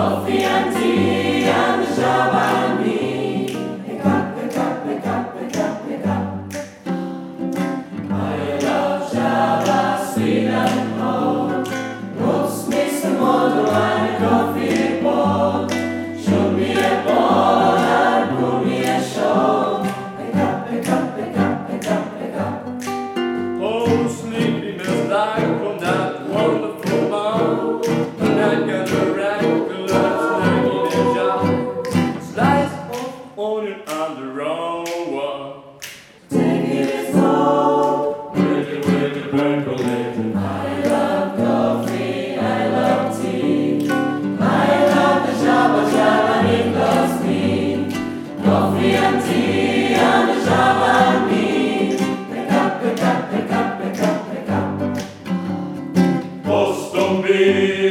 Coffee and tea and the Java and me. Pick up, pick up, pick up, pick up, pick up. I love Java, sweet and cold. Roast me some more and a coffee bowl. Show me a ball and pull me a show. Pick up, pick up, pick up, pick up, pick up. Oh, sleepiness like from that wonderful bowl. And I got a miraculous snack in a jar. Slice of onion and the wrong one. Take it slow. With a percolator. I love coffee, I love tea. I love the Java Java and it loves me. Coffee and tea and the Java and me. Pick up, pick up, pick up, pick up, pick up. Boston Beer.